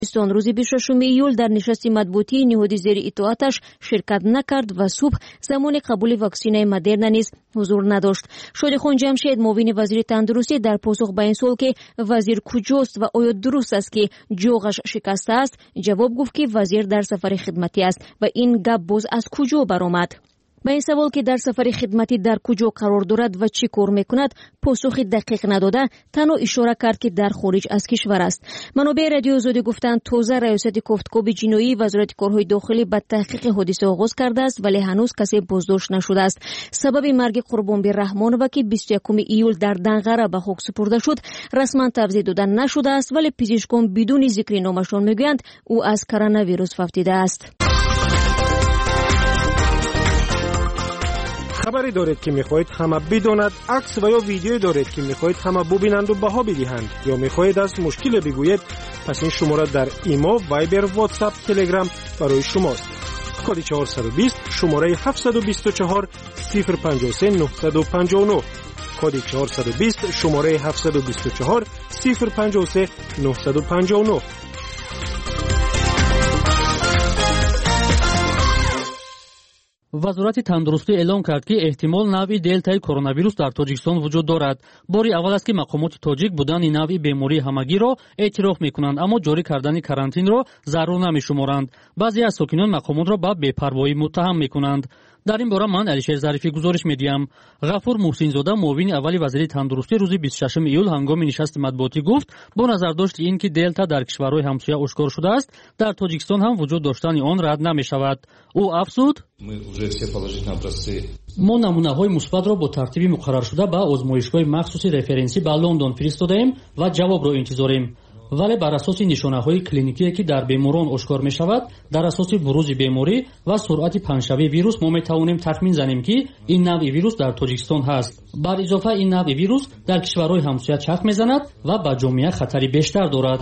روز 26 ایول در نشست مطبوعاتی نهادی زیر اطاعتش شرکت نکرد و صبح زمان قبول واکسن مدرنا نیز حضور نداشت. شادیخان جمشید معاون وزیر تندرستی در پاسخ به این سوال که وزیر کجاست و آیا درست است که جوغش شکسته است جواب گفت که وزیر در سفر خدمتی است و این گپ باز از کجا برآمد؟ به این سوال که در سفر خدمتی در کجا قرار دارد و چی کار میکند پاسخ دقیق نداده، تنها اشاره کرد که در خارج از کشور است. منابع رادیو آزادی گفتند تازه ریاست کوفتکوب جنایی وزارت کارهای داخلی به تحقیق حادثه آغاز کرده است ولی هنوز کسی بازداشت نشده است. سبب مرگ قربانبی رحمانова که 21 ایول در دنغره به خاک سپرده شد رسما توضیح داده نشده است ولی پزشکان بدون ذکر نامشان میگویند او از کرونا ویروس فوتیده است. خبری دارید که میخواهید همه بداند، عکس و یا ویدیو دارید که میخواهید همه ببینند و بها بدهند یا میخواهید از مشکل بگویید، پس این شماره در ایمو، وایبر، واتساپ، تلگرام برای شماست. کد 420 شماره 724 053 959 کد 420 شماره 724 053 959. وزارت تندرستی اعلام کرد که احتمال نوع دلتای کرونا ویروس در تاجیکستان وجود دارد. باری اول است که مقامات تاجیک بودن این نوع بیماری همگی را اعتراف میکنند اما جاری کردن کارانتین را ضرور نمیشمارند. بعضی از ساکنان مقامات را به بی‌پروایی متهم میکنند. در این باره من علیشیر ظریفی گزارش میدیم. غفور محسن زاده معاون اول وزیر تندرستی روز 26 ایول هنگام نشست مطبوعاتی گفت با نظر داشت این که دلتا در کشورهای همسایه آشکار شده است در تاجیکستان هم وجود داشتن آن رد نمیشود. او افزود ما نمونه‌های مثبت را با ترتیب مقرر شده به آزمایشگاه مخصوصی رفرنسی به لندن فرستادیم و جواب را انتظاریم. ولی بر اساس نشانه‌های کلینیکی که در بیماران آشکار می‌شود، در اساس بروز بیماری و سرعت پنجشنبه ویروس ما می‌توانیم تخمین زنیم که این نوع ویروس در تاجیکستان هست. بر اضافه این نوع ویروس در کشورهای همسایه چرخ می‌زند و به جامعه خطری بیشتر دارد.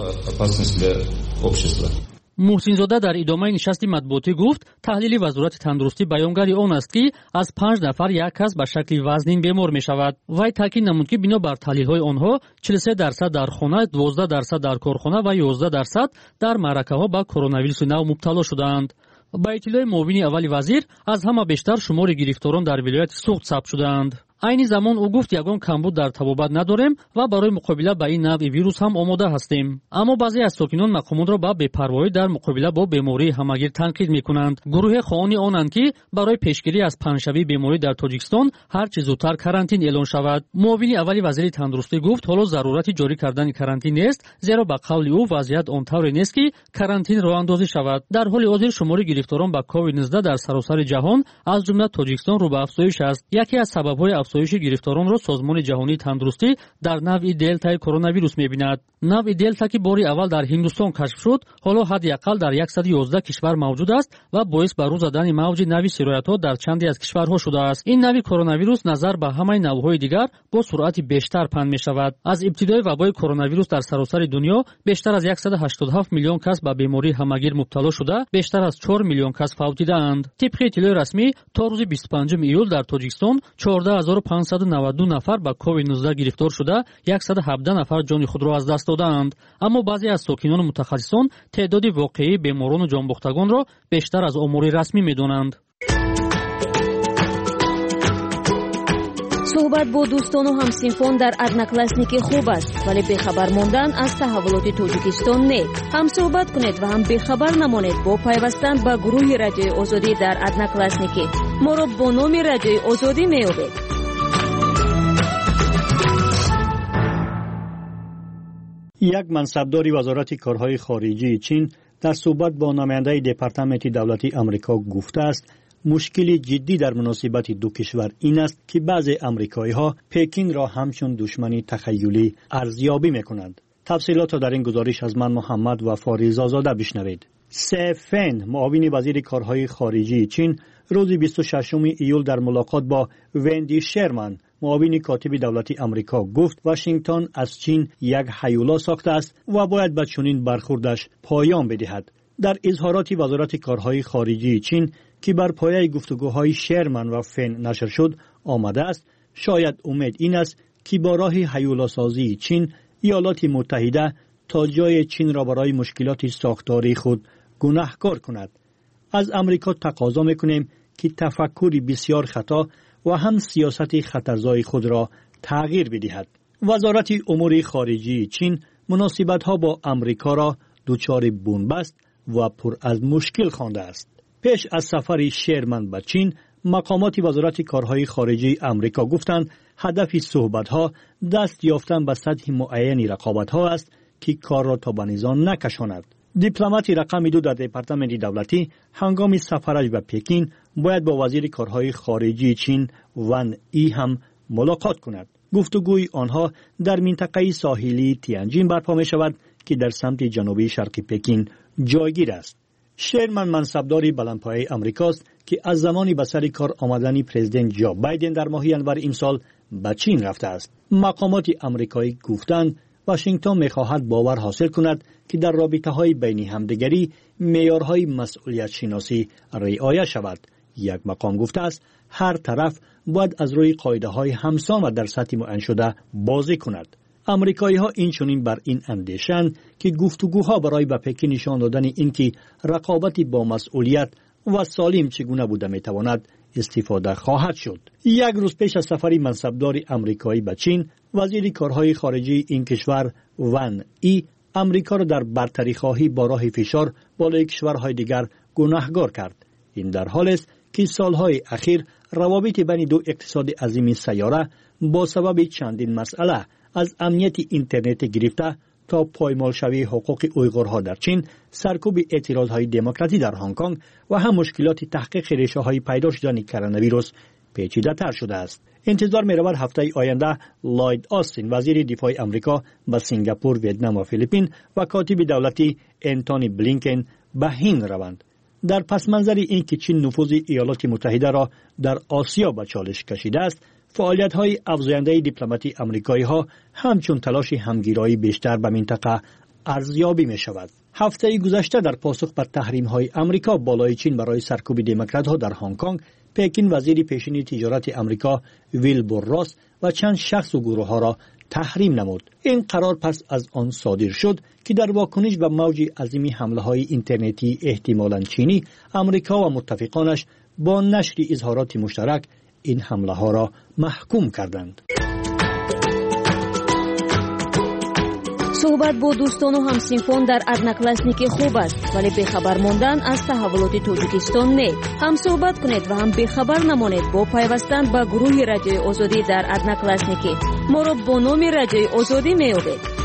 محسن زاده در ادامه نشست مطبوعاتی گفت تحلیل وزارت تندرستی بیانگر آن است که از 5 نفر یک کس به شکل وزنین بیمار می شود. وی تاکید نمود که بنا بر تحلیل های آنها 43% در خانه، 12% در کارخانه و 11% در معرکه ها به کرونا ویروس نو مبتلا شدند. با اطلاع معاون اول وزیر از همه بیشتر شمار گرفتاران در ولایت سوخت ثبت شدند. عین زمان او گفت یگان کمبود در طبابت نداریم و برای مقابله با این نوع ویروس هم آماده هستیم. اما بعضی از ساکنان مقامات را با بی‌پروایی در مقابله با بیماری همگیر تنقید میکنند. گروه خواهان آنند که برای پیشگیری از پنجشنبه بیماری در تاجیکستان هر چه زودتر کارانتین اعلان شود. معاون اول وزیر تندرستی گفت حالا ضرورت جاری کردن کارانتین نیست، زیرا با قول او وضعیت آنطوری نیست که کارانتین راه اندازی شود. در حال حاضر شمار گرفتاران با کووید 19 در سراسر جهان از جمله تاجیکستان رو به افزایش است. یکی از سبب‌های افزایش گرفتاران را سازمان جهانی تندرستی در نوع دلتای کرونا ویروس می‌بیند. نوع دلتا که باری اول در هندوستان کشف شد، حالا حداقل در 111 کشور موجود است و باعث به روز زدن موج نوع سرایت‌ها در چندی از کشورها شده است. این نوع کرونا ویروس نظر به همه نوع‌های دیگر با سرعت بیشتر پنهان می‌شود. از ابتدای وبای کرونا ویروس در سراسر دنیا بیشتر از 187 میلیون کس به بیماری همگیر مبتلا شده، بیشتر از 4 میلیون کس فوتیدند. طبق اطلاع رسمی تا روز 25 ایول در تاجیکستان 14592 نفر با کووید 19 گرفتار شده، 117 نفر جان خود را از دست دادند. اما بعضی از ساکنان متخصصان تعداد واقعی بیماران و جانباختگان را بیشتر از آمار رسمی می‌دانند. صحبت با دوستان و همسنفان در ادناکلاسنیکی خوب است ولی بیخبر ماندن از تحولات تاجیکستان نه. هم صحبت کنید و هم بیخبر نمانید با پیوستن به گروه رادیوی آزادی در ادناکلاسنیکی. ما را با نام رادیوی آزادی می‌یابید. یک منصبدار وزارت کارهای خارجی چین در صحبت با نماینده دپارتمنت دولتی آمریکا گفته است مشکل جدی در مناسبت دو کشور این است که بعضی آمریکایی‌ها پکین را همچون دشمنی تخیلی ارزیابی می‌کنند. تفصیلات را در این گزارش از من محمد و فاریز آزاده بشنوید. سی فن معاون وزیر کارهای خارجی چین روز 26 ایول در ملاقات با وندی شرمن معاون کاتب دولتی آمریکا گفت واشنگتن از چین یک هیولا ساخته است و باید به چنین برخوردش پایان بدهد. در اظهارات وزارت کارهای خارجی چین که بر پایه گفتگوهای شرمن و فن نشر شد آمده است، شاید امید این است که با راه هیولا سازی چین ایالات متحده تا جای چین را برای مشکلات ساختاری خود گناهکار کند. از امریکا تقاضا میکنیم که تفکری بسیار خطا و هم سیاست خطرزای خود را تغییر بدهد. وزارت امور خارجه چین مناسبت‌ها با امریکا را دچار بنبست و پر از مشکل خوانده است. پیش از سفر شرمن به چین، مقامات وزارت کارهای خارجه امریکا گفتند هدف صحبت‌ها دست یافتن به سطح معینی رقابت‌ها است که کار را تا به نزاع نکشاند. دیپلمات رقم 2 در دپارتمان دولتی هنگام سفرش به پکین باید با وزیر کارهای خارجه چین ون ای هم ملاقات کند. گفتگوی آنها در منطقه ساحلی تیانجین برپا می شود که در سمت جنوبی شرقی پکین جایگیر است. شرمن منصبداری بلندپایه امریکاست که از زمانی به سر کار آمدن پرزیدنت جو بایدن در ماه ژانویه امسال به چین رفته است. مقامات امریکایی گفتند واشنگتن می‌خواهد باور حاصل کند که در رابطه‌های بین همدیگری معیارهای مسئولیت شناسی رعایت شود. یک مقام گفته است هر طرف باید از روی قاعده‌های همسان و در سطح معین شده بازی کند. امریکایی‌ها اینچنین بر این اندیشند که گفتگوها برای به پکین نشان دادن اینکه رقابت با مسئولیت و سالم چگونه بوده می‌تواند استفاده خواهد شد. یک روز پیش از سفر منصبدار امریکایی به چین، وزیر کارهای خارجه این کشور ون ای امریکا را در برتری خواهی با راه فشار بالای کشورهای دیگر گناهکار کرد. این در حالی است که سالهای اخیر روابط بین دو اقتصاد عظیم سیاره با سبب چندین مسئله از امنیت اینترنت گرفته تا پایمال شوی حقوق اویغورها در چین، سرکوب اعتراضهای دموکراتی در هنگ کنگ و هم مشکلات تحقیق ریشه‌های پیدا شدن کرونا ویروس پیچیده‌تر شده است. انتظار می‌رود هفته آینده لوید آستین وزیر دفاع آمریکا به سنگاپور، ویتنام و فیلیپین و کاتب دولتی انتونی بلینکن به هند روند. در پس منظر این که چین نفوذ ایالات متحده را در آسیا به چالش کشیده است، فعالیت‌های افزاینده دیپلماتی آمریکایی‌ها همچون تلاش همگیرایی بیشتر به منطقه ارزیابی می‌شود. هفته گذشته در پاسخ بر تحریم‌های آمریکا بالای چین برای سرکوب دموکرات‌ها در هنگ کنگ، پکین وزیر پیشین تجارت آمریکا ویلبور راس و چند شخص و گروه‌ها را تحریم نمود. این قرار پس از آن صادر شد که در واکنش به موج عظیم حمله‌های اینترنتی احتمالاً چینی، آمریکا و متفقانش با نشر اظهارات مشترک این حمله‌ها را محکوم کردند. صحبت با دوستان و همسنفان در ادناکلاسنیک خوب است، ولی بخبر ماندن از تحولات تاجیکستان نه. هم صحبت کنید و هم بخبر نمانید با پیوستن به گروه رادیوی آزادی در ادناکلاسنیک. ما را با نام رادیوی آزادی می‌یابید.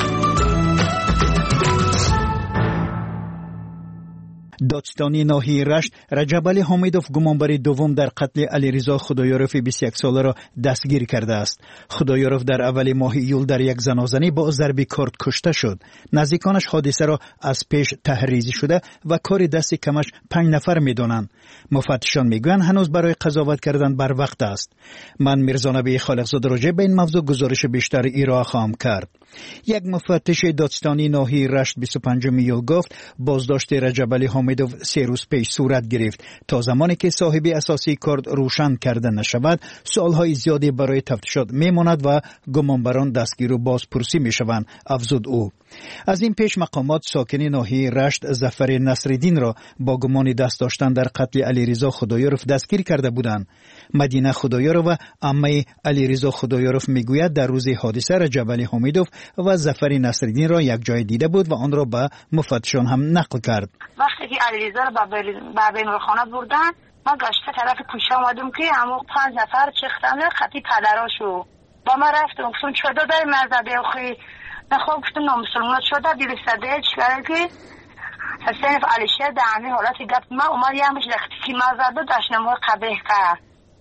دادستانی ناحیه رشت رجب علی حمیدوف گمانبر دوم در قتل علیرضا خدایاروف 21 ساله را دستگیر کرده است. خدایاروف در اول ماه ایول در یک زنازنی با ضرب کارد کشته شد. نزدیکانش حادثه را از پیش تحریزی شده و کار دست کمش 5 نفر می‌دانند. مفتشان میگویند هنوز برای قضاوت کردن بر وقت است. من میرزا نبی خالقزاده راجع به این موضوع گزارش بیشتر ارائه خواهم کرد. یک مفتش دادستانی ناحیه رشت 25 ایول گفت بازداشت رجب علی حمیدوف 3 روز پیش صورت گرفت. تا زمانی که صاحب اساسی کارد روشن کرده نشود، سوالهای زیادی برای تفتیشات میماند و گمانبران دستگیر و بازپرسی میشوند، افزود او. از این پیش مقامات ساکن ناحیه رشت ظفر نصرالدین را با گمان دست داشتن در قتل علیرضا خدایاروف دستگیر کرده بودند. مدینه خدایاروف و عمه علیرضا خدایاروف میگوید در روز حادثه رجب علی حمیدوف و ظفر نصرالدین را یک جای دیده بود و آن را به مفتشان هم نقل کرد. وقتی که علیرضا را به بیمارخانه بردن، من گشته طرف کوچه آمدم که همون 5 نفر چختن خطی پدراشو با من رفتم گفتم چطور داری مزده اخی نخواه گفتم نامسلمانات شده دیل سده چکره که حسین علیشه در همین حالتی گفت من اومد یه همش لختی که مزده داشتنموی قبه کرد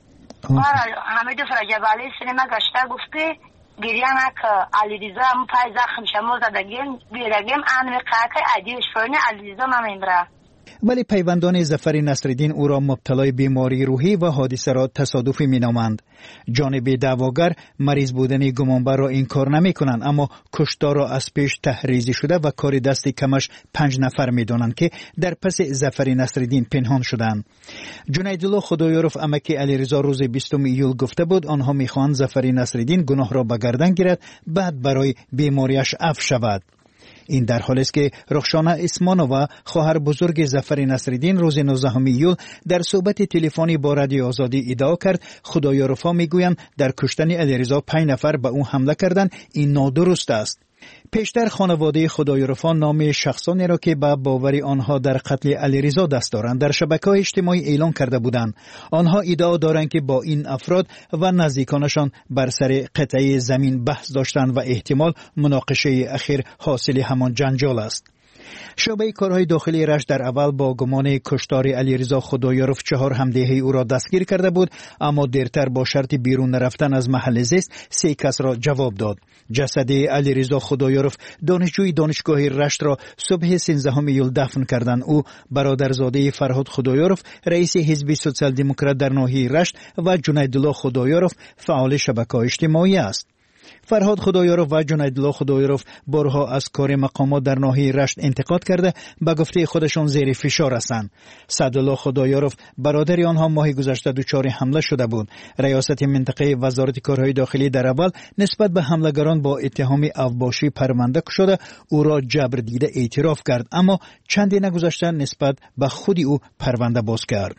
حمیدوف رجب علی سینما گشته گفته گریه نکه علیرضا همون پای زخم شما زدگیم بیرگیم انمی قاقه عدیش فرنه علیرضا ممیمره. ولی پیوندان ظفر نصرالدین او را مبتلای بیماری روحی و حادثه را تصادفی مینامند. جانب دعواگر مریض بودن گمانبر را انکار نمی کنند، اما کشتار را از پیش تحریزی شده و کار دست کمش 5 نفر می دانند که در پس ظفر نصرالدین پنهان شدند. جنیدالله خدایاروف عمک علیرضا روز 20 ایول گفته بود آنها می خواهند ظفر نصرالدین گناه را به گردن گیرد بعد برای بیماریش عفو شود. این در حالی است که رخشانه اسمانووا خواهر بزرگ ظفر نصرالدین روز 19 ایول در صحبت تلفنی با رادیو آزادی ادعا کرد خدایارفا میگویند در کشتن علیرضا 5 نفر به او حمله کردند. این نادرست است. پیشتر خانواده خدایارفا نام شخصانی را که به باور آنها در قتل علیرضا دست دارند در شبکه‌های اجتماعی اعلام کرده بودند. آنها ادعا دارند که با این افراد و نزدیکانشان بر سر قطعه زمین بحث داشتند و احتمال مناقشه اخیر حاصل همان جنجال است. شعبه کارهای داخلی رشت در اول با گمان کشتار علیرضا خدایارف 4 همدیه او را دستگیر کرده بود، اما دیرتر با شرط بیرون نرفتن از محل زیست 3 کس را جواب داد. جسد علیرضا خدایارف دانشجوی دانشگاه رشت را صبح 13 ایول دفن کردند. او برادرزاده فرهاد خدایارف رئیس حزب سوسیال دموکرات در ناحیه رشت و جنیدالله خدایارف فعال شبکه‌های اجتماعی است. فرهاد خدایارف و جنیدالله خدایارف بارها از کار مقامات در ناحیه رشت انتقاد کرده به گفته خودشان زیر فشار هستند. سعدالله خدایارف برادر آنها ماه گذشته دچار حمله شده بود. ریاست منطقه وزارت کارهای داخلی در اول نسبت به حملهگران با اتهام اوباشی پرونده شده او را جبر دیده اعتراف کرد، اما چندی نگذشته نسبت به خود او پرونده باز کرد.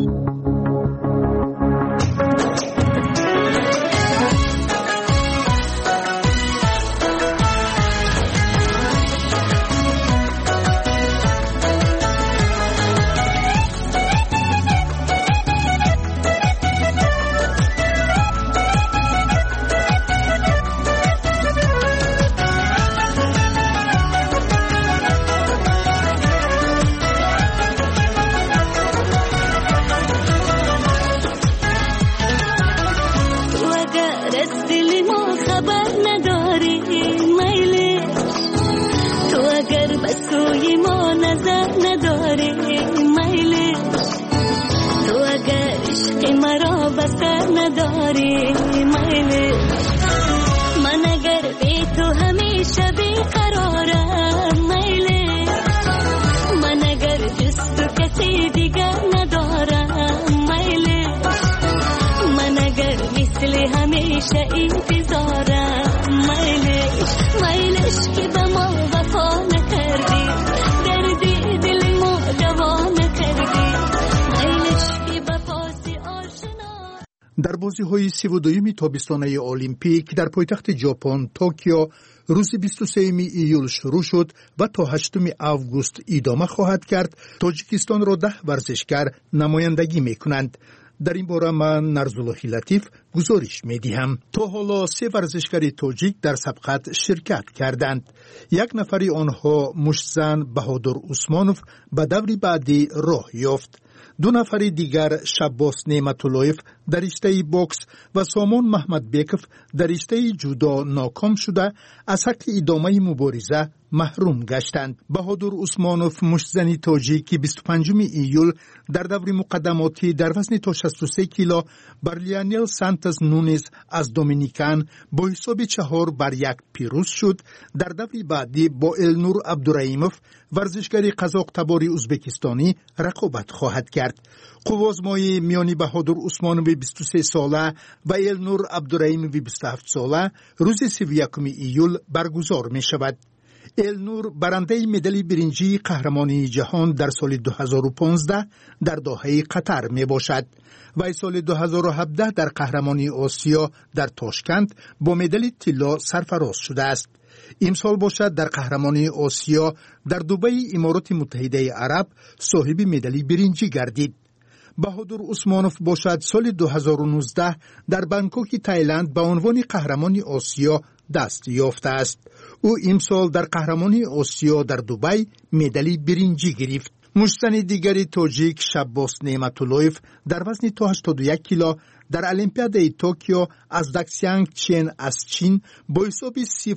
در بازی‌های 32 تابستانه المپیک در پایتخت ژاپن توکیو روز 23 ایول شروع شد و تا 8 آگوست ادامه خواهد کرد. تاجیکستان را 10 ورزشکار نمایندگی می‌کنند. در این باره من نرزالله لطیف گزارش می‌دهم. تا حالا 3 ورزشکار تاجیک در سبقت شرکت کردند. یک نفری آنها مشتزن بهادر عثمانوف به دور بعدی راه یافت. 2 نفر دیگر شباس نعمت‌اللهیف در رشته باکس و سامان محمد بیکف در رشته جودو ناکام شده از حق ادامه مبارزه محروم گشتند. بهادر عثمانوف مشتزن تاجیک 25 ایول در دور مقدماتی در وزن تا 63 کیلو بر لیانل سانتز نونز از دومینیکان با حساب 4-1 پیروز شد. در دور بعدی با النور عبدالرحیموف ورزشکار قزاق تبار ازبکستانی رقابت خواهد کرد. قوازمای میانی بهادر عثمانوف 23 ساله و النور عبدالرحیموف 27 ساله روز 31 ایول برگزار می شود. النور برنده مدال برنجی قهرمانی جهان در سال 2015 در دوحه قطر می باشد و سال 2017 در قهرمانی آسیا در تاشکند با مدال طلا سرفراز شده است. امسال باشد در قهرمانی آسیا در دبی امارات متحده عرب صاحب مدال برنجی گردید. بهادر عثمانوف باشد سال 2019 در بانکوک تایلند به عنوان قهرمانی آسیا دست یافته است. او امسال در قهرمانی آسیا در دبی مدال برنجی گرفت. مشتزن دیگری تاجیک شباس نعمت‌اللهیف در وزن تا 81 کیلو در المپیاد توکیو از دکسیانگ چین از چین با حساب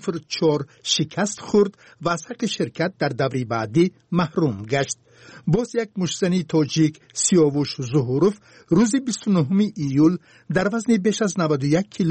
0-4 شکست خورد و از حق شرکت در دوره بعدی محروم گشت. باز یک مشتزن تاجیک سیاوش ظهوروف روز 29 ایول در وزن بیش از 91 کیلو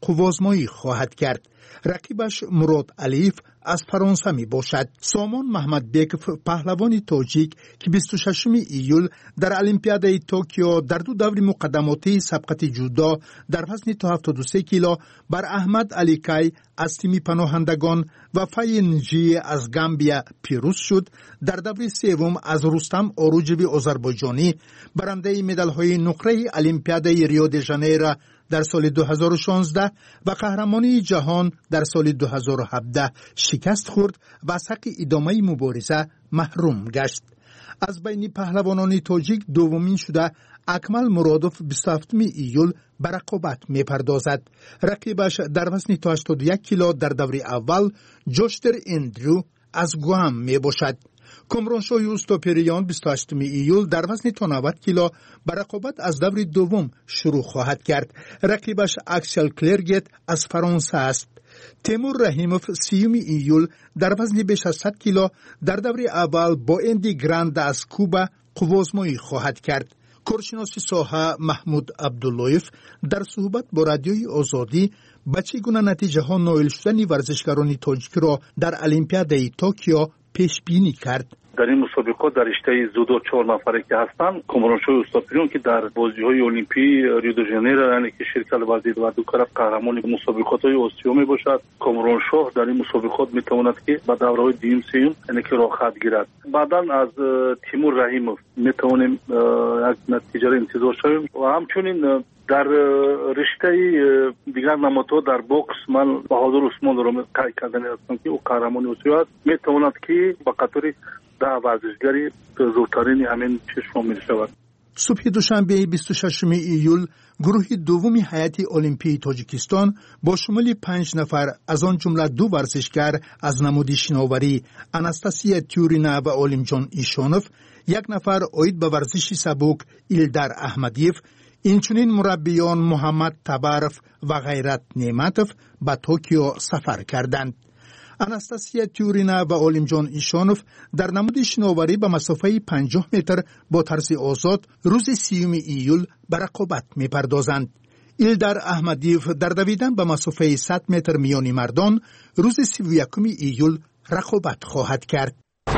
قوازمایی خواهد کرد. رقیبش مراد علیف از فرانسه می باشد. سامان محمد بیکف پهلوان تاجیک که 26 ایول در المپیادای توکیو در دو دور مقدماتی سبقت جودو در وزن تا 73 کیلو بر احمد علی کای از تیم پناهندگان و فاینجی از گامبیا پیروز شد. در دور سوم از رستم آروجوی آذربایجانی برنده مدال‌های نقره المپیادای ریو دی ژانیرو در سال 2016 و قهرمانی جهان در سال 2017 شکست خورد و از حق ادامه مبارزه محروم گشت. از بین پهلوانان تاجیک دومین شده اکمل مرادوف 27 ایول به رقابت می پردازد. رقیبش در وزن تا 81 کیلو در دور اول جوشتر اندرو از گوام می باشد. کامرانشاه اوستاپریان 28 ایول در وزن تا 90 کیلو به رقابت از دور دوم شروع خواهد کرد. رقیبش اکسل کلرگت از فرانسه است. تیمور رحیموف 30 ایول در وزن بیش از 100 کیلو در دور اول با اندی گراند از کوبا قوازمایی خواهد کرد. کارشناس ساحه محمود عبداللهیف در صحبت با رادیوی آزادی به چگونه نتیجه ها نایل شدن ورزشکاران تاجیک را در المپیادای توکیو پیش بینی کرد. در این مسابقات در رشته جودو 4 نفره که هستند، کامرانشاه اوستاپریان که در بازی‌های المپی ریو دی ژانیرو یعنی که شرکت ورزید و دو طرف قهرمان مسابقات‌های آسیا میباشد، کامرانشاه در این مسابقات میتواند که به دوره‌های دوم سوم یعنی که راحت گیرد. بعداً از تیمور رحیموف میتوانیم یک نتیجه را انتظار شویم و همچنین در رشته دیگر نمادها در بوکس من بهادر عثمان را قید کردن هستم که او قهرمان آسیا است. میتواند که به قطار 10 ورزشگری زودترین همین چشم می شود. صبح دوشنبه 26 ایول گروه دوم هیئت المپی تاجیکستان با شمول 5 نفر از آن جمله 2 ورزشگر از نماد شناوری اناستاسیا تیورینا و عالمجان ایشانوف، 1 نفر عاید به ورزش سبک ایلدار احمدیف، اینچنین مربیان محمد تبارف و غیرت نعمتوف به توکیو سفر کردند. اناستاسیا تیورینا و عالمجان ایشانوف در نماد شناوری به مسافه 50 متر با طرز آزاد روز 30 ایول به رقابت می پردازند. ایلدار احمدیف در دویدن به مسافه 100 متر میان مردان روز 31 ایول رقابت خواهد کرد.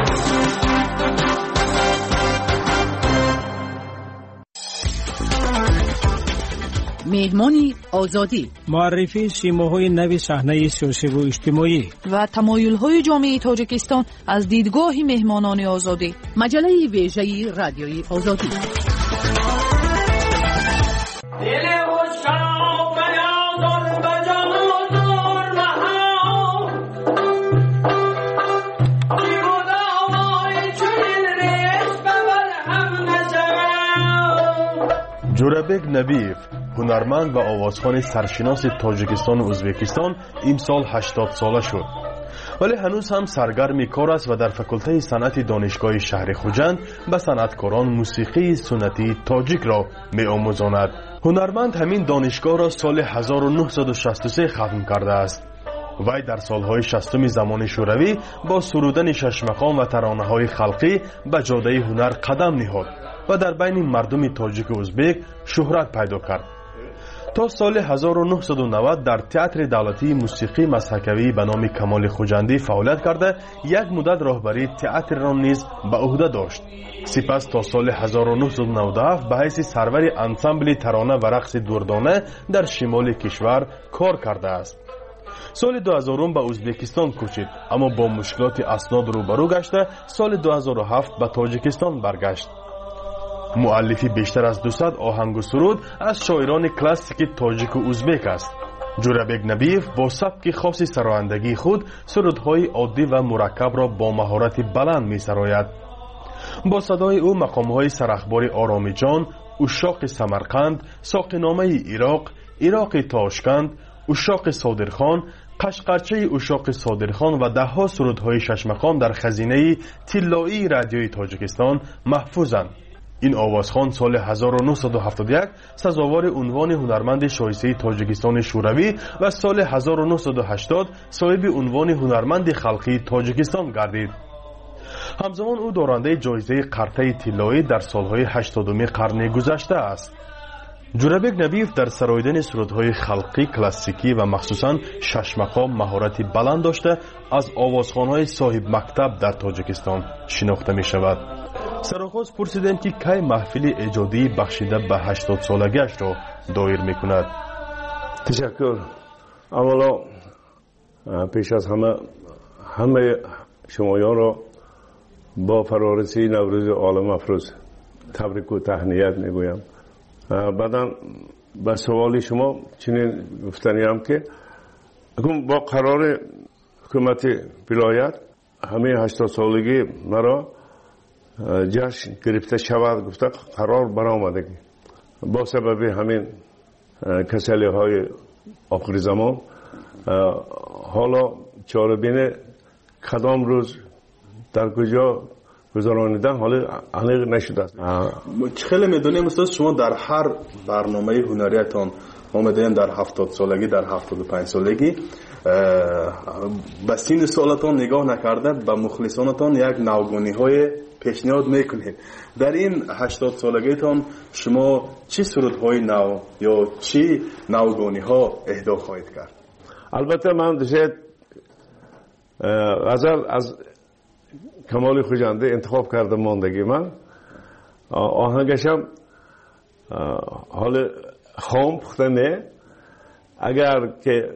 مهمانی آزادی، معرفی سیماهای نو صحنه سیاسی و اجتماعی و تمایل‌های جامعه تاجیکستان از دیدگاه مهمانان آزادی. مجله ویژه رادیوی آزادی. جورابک نبیف، هنرمند و آوازخوان سرشناس تاجیکستان و ازبکستان، امسال 80 ساله شد. ولی هنوز هم سرگرم کار است و در فکلته صنعت دانشگاه شهر خوجند به صنعتکاران موسیقی سنتی تاجیک را می آموزاند. هنرمند همین دانشگاه را سال 1963 ختم کرده است. وی در سالهای 60 زمان شوروی با سرودن ششمقام و ترانه‌های خلقی به جاده هنر قدم نهاد و در بین مردم تاجیک و ازبک شهرت پیدا کرد. تا سال 1990 در تئاتر دولتی موسیقی مسحکوی به نام کمال خوجندی فعالیت کرده، یک مدت راهبری تئاتر را نیز به عهده داشت. سپس تا سال 1997 به حیث سرور انسامبل ترانه و رقص دردانه در شمال کشور کار کرده است. سال 2000 به ازبکستان کوچید، اما با مشکلات اسناد روبرو گشته سال 2007 به تاجیکستان برگشت. مؤلفی بیشتر از 200 آهنگ و سرود از شاعران کلاسیک تاجیک و ازبک است. جورابک نبیف با سبک خاص سرایندگی خود سرودهای عادی و مرکب را با مهارت بلند می سراید. با صدای او مقامهای سرخبار آرامی جان، اشاق سمرقند، ساقینامه عراق، عراق تاشکند، اشاق صادرخان، قشقرچه اشاق صادرخان و دهها سرودهای ششمقام در خزینه طلایی رادیوی تاجیکستان محفوظند. این آوازخوان سال 1971 سزاوار عنوان هنرمند شایسته تاجیکستان شوروی و سال 1980 صاحب عنوان هنرمند خلقی تاجیکستان گردید. همزمان او دارنده جایزه قرطه طلایی در سالهای 80 قرن گذشته است. جورابک نبیف در سراییدن سرودهای خلقی کلاسیکی و مخصوصاً شش مقام مهارتی بلند داشته از آوازخوان‌های صاحب مکتب در تاجیکستان شناخته می شود. سرآغاز پرسیدم که کی محفل ایجادی بخشیده به 80 سالگیش را دایر می کند. تشکر. اولا پیش از همه شمایان را با فرارسی نوروز عالم افروز تبریک و تهنیت می گویم. بعدا به سوال شما چنین گفتنیم که با قرار حکومت ولایت همه 80 سالگی مرا جشن گرفته شود گفته قرار برآمده با سبب همین کسلی های آخر زمان. حالا چاره‌بین کدام روز در کجا گذرانیدن حالا علیق نشده است. خیلی میدونیم استاد شما در هر برنامه هنریتان آمدین در 70 سالگی در 75 سالگی به سین سالتان نگاه نکرده به مخلصانتان یک نوگانی های پیشنهاد میکنید. در این 80 سالگیتان شما چی سرودهای نو یا چی نوگانی ها اهدا خواهید کرد؟ البته من داشت غزل از کمال خوجنده انتخاب کردم ماندگی من آهنگشم حال خام پخته نه اگر که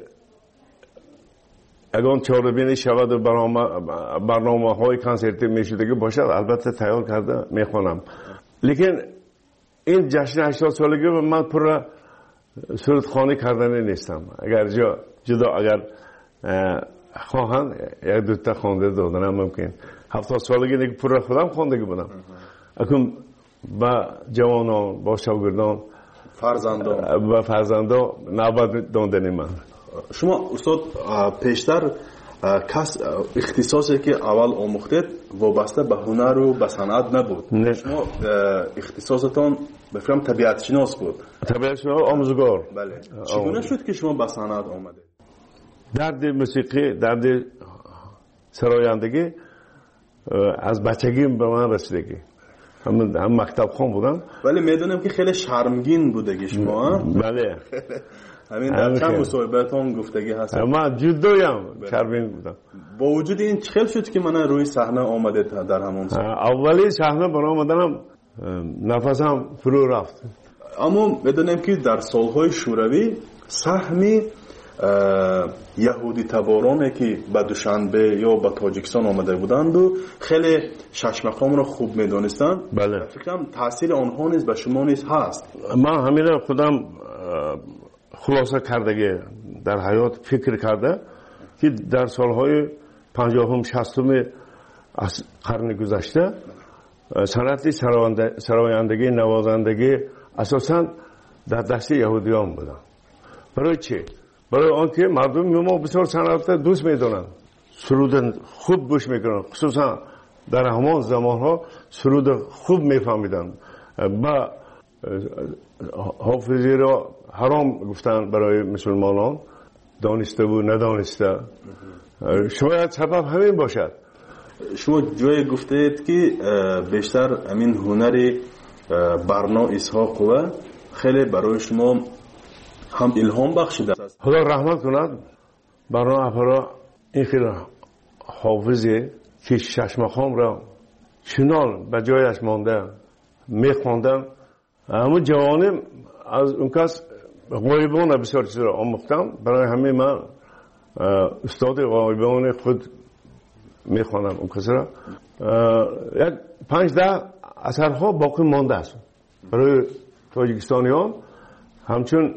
اگه چاره‌بینی شود و برنامه های کنسرتی میشدگی باشد البته تیار کرده میخوانم. لیکن این جشن 80 سالگی من پر سرودخوانی کردن نیستم. اگر جدا اگر خواهند یک دوتا خوانده دادنم ممکن 70 سالگی دیگه پر خودم خواندگی بودم. اکنون با جوانان با شاگردان فرزندان نوبت دادن من. شما استاد پیشتر اختصاصی که اول آموختید وابسته به هنر و به صنعت نبود. شما اختصاصتان به فکرم طبیعت شناس بود. طبیعت شناس آموزگار. بله. چگونه شد که شما به صنعت آمدید؟ درد موسیقی درد سرایندگی از بچگیم به من رسیدگی. هم مکتب خون بودم. ولی میدونم که خیلی شرمگین بودگی شما. بله. همین در چند مصاحبه‌تان گفتگی هست. من جدویم شرمگین بودم. با وجود این چه شد که من روی صحنه آمده در همون سال؟ اولی صحنه برام آمدنم نفسم فرو رفت. اما میدونم که در سالهای شوروی سهمی یهودی تبارانی که به دوشنبه یا به تاجیکستان آمده بودند و خیلی شش مقام را خوب میدانستند. بله. فکرم تاثیر آنها نیز به شما نیز هست. من همین خودم خلاصه کردگی در حیات فکر کرده که در سالهای 50 60 از قرن گذشته صنعت سرایندگی نوازندگی اساساً در دست یهودیان بودن. برای چی؟ برای آنکه مردم ما بسیار صنعت دوست میدونن، سرود خوب گوش میکنن، خصوصا در همان زمان ها سرود خوب میفهمیدن. با حافظی را حرام گفتن برای مسلمانان، دانسته و ندانسته. شاید سبب همین باشد. شما جای گفتید که بیشتر همین هنری برنا اسحاق و خیلی برای شما هم الهام بخشیده است. خدا رحمت کند برنا افرا این خیلی حافظی که شش مقام را چنان به جایش مانده میخواندن. همون جوانم از اون کس غایبان بسیار چیز را آموختم. برای همه من استاد غایبان خود میخوانم اون کس را. یک 5-10 اثرها باقی مانده است برای تاجیکستانیان، همچون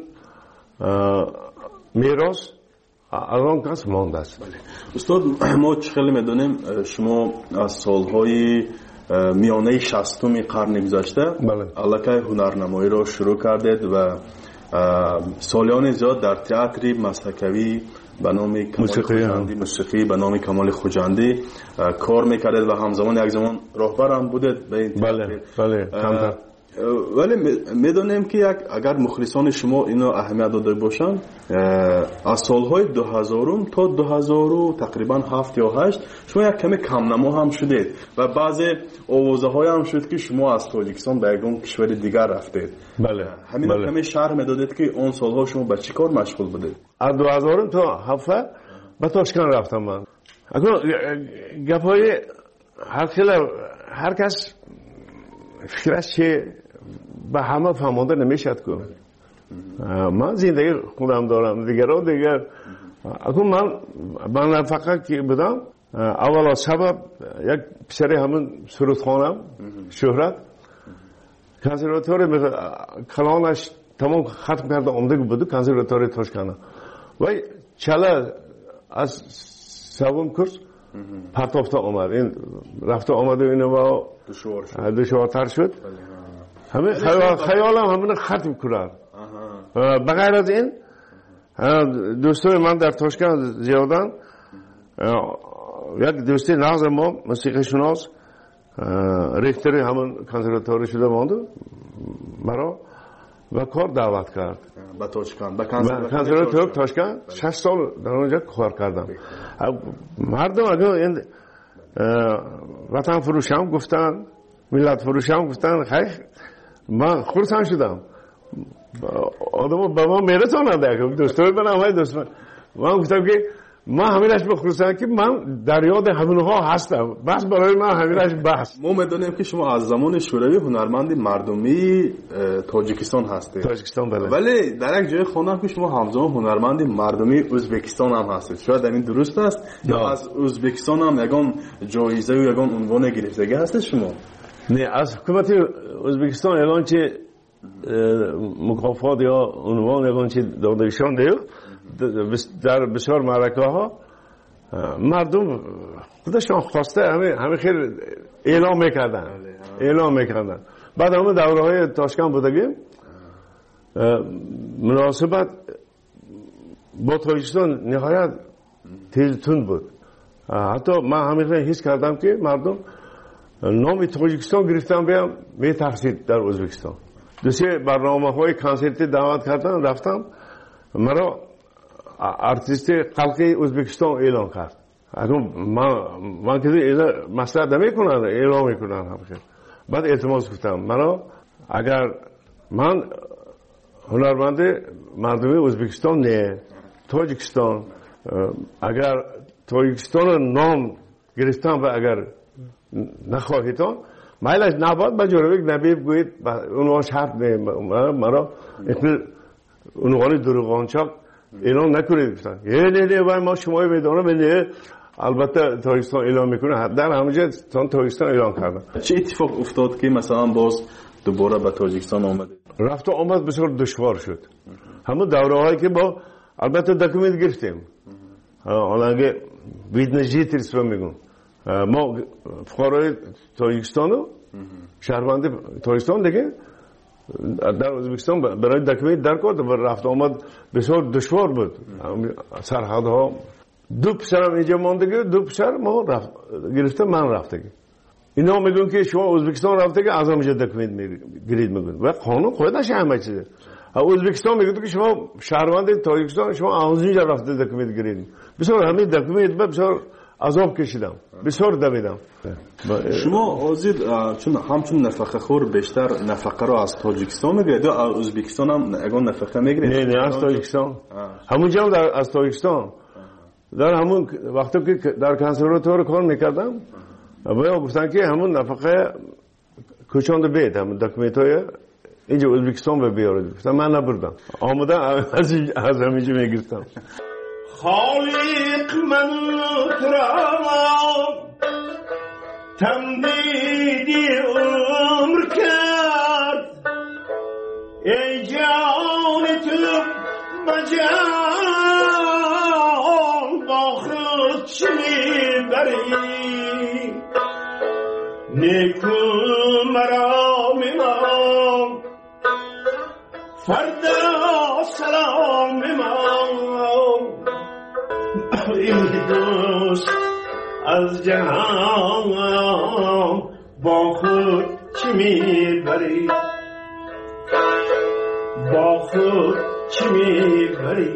میراث از آن کس مانده است. استاد ما خیلی میدونیم شما از سالهای میانه 60 قرن گذشته الکی هنرنمایی را شروع کردید و سالیان زیاد در تئاتر مسحکوی به نام کمال خوجندی، موسیقی به نام کمال خوجندی کار میکردید و همزمان یک زمان راهبر هم بودید به این بله ولی میدونیم که اگر مخلصان شما اینو اهمیت داده باشن، از سالهای 2000 تا 2000 تقریبا 7 یا 8 شما یک کمی کم نما هم شدید و بعضی آوازه های هم شد که شما از تاجیکستان به یک کشور دیگر رفتید. بله. همین کمی شرح میدادید که اون سالها شما به چی کار مشغول بودید؟ از 2000 تا 7 به تاشکند رفتم من. اگر گپای هر کس فکرش چه به همه فهمانده نمیشد که من زندگی خودم دارم، دیگر اکنون من فقط که بودم اولا سبب یک پسری همون سرودخانم شهرت کنسرواتوری کلانش تمام ختم کرده آمده بود کنسرواتوری تاشکند و چله از سوم کورس پرتافته آمد. این رفته آمده اینو با دشوارتر شد. همه خیالم همون ختم کنند. بغیر از این دوستای من در تاشکند زیادن. یک دوستی نازم ما موسیقی شناس ریختری همون کنسرواتوری شده مانده مرا و کار دعوت کرد به تاشکند. به کنسرواتوری تاشکند 6 سال در اونجا کار کردم. مردم اگر این وطن فروشم گفتن، ملت فروشم گفتن، خیلی من خرسند شدم. آدم با من میرساند دوستای من همه دوست من گفتم که من همینش بخرسند که من در یاد همونها هستم، بس برای من همینش بس. ما میدونیم که شما از زمان شوروی هنرمند مردمی تاجیکستان هستید. تاجیکستان بله. ولی در یک جای خوندم که شما همزمان هنرمند مردمی ازبکستان هم هستید. شاید این درست است یا از ازبکستان هم یگان جایزه و یگان عنوان گرفتگی هستید شما؟ نه، از حکومت ازبکستان اعلان چه مکافات یا عنوان یگان چه دادهشان دیو در بسیار معرکه ها مردم خودشان خواسته همه خیلی اعلام میکردن. بعد همه دوره های تاشکند بودگیم مناسبت با تاجیکستان نهایت تیزتون بود. حتی من همیشه حس کردم که مردم نام تاجیکستان گرفتم بیام میترسید در ازبکستان. دوستی برنامه های کنسرتی دعوت کردن رفتم، مرا ارتیست خلقی ازبکستان اعلام کرد. من که مسئله نمیکنن اعلام میکنن همشه. بعد التماس گفتم مرا اگر من هنرمند مردمی ازبکستان نه تاجیکستان، اگر تاجیکستان نام گرفتم و اگر نخواهیدان مایلش نباد با جورویک نبی بگویید اونها شرط نه مرا عنوان دروغانچاک اعلام نکنید گفتن. نه ما شما میدونم نه البته تاجیکستان اعلام میکنه. در همونجا تاجیکستان اعلام کردن. چه اتفاق افتاد که مثلا باز دوباره به تاجیکستان آمدید؟ رفت و آمد بسیار دشوار شد. همون دوره هایی که با البته دکومنت گرفتیم، حالا ویدنجیت رسم میگم ما فقرای تاجیکستانو شهروند تاجیکستان دیگه در ازبکستان برای دکمه در کرد و رفت آمد بسیار دشوار بود. سرحدها دو پسرم اینجا ماندگی، دو پسر ما گرفته من رفته. اینا میگن که شما ازبکستان رفته که از همونجا دکمه گرید میگن و قانون خودش همه چیزه. ازبکستان میگه که شما شهروند تاجیکستان شما از اینجا رفته دکمه گرید. بسیار همین دکمه بسیار عذاب کشیدم، بسیار دویدم. شما آزید چون همچون نفقه خور بیشتر نفقه رو از تاجیکستان میگیرید یا از ازبکستان هم اگه نفقه میگیرید؟ نه از تاجیکستان. همونجا هم از تاجیکستان. در همون وقتی که در کنسرواتوار کار میکردم باید گفتن که همون نفقه کوچانده بید همون دکمنتای اینجا ازبکستان به بیارید. گفتم من نبردم، آمده از همینجا میگرفتم. خالق من ترام تمدیدی عمر کرد، ای جان تو بجان با خود چی میبری، نیکو مرا میمان فردا سلام میمان، این دوست از جهان با خود چی میبری. با خود چی میبری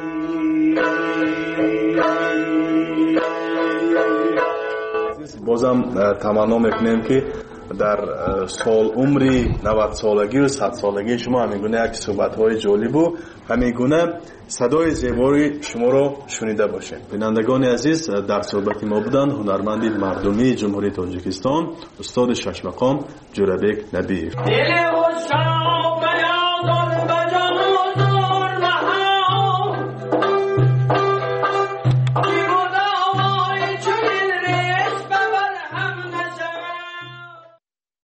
بازم تمنا میکنیم که در سال عمری 90 سالگی و 100 سالگی شما همینگونه یک صحبت‌های جالب و همینگونه صدای زیبای شما رو شنیده باشیم. بینندگان عزیز، در صحبت ما بودند هنرمند مردمی جمهوری تاجیکستان استاد شش مقام جورابک نبیف.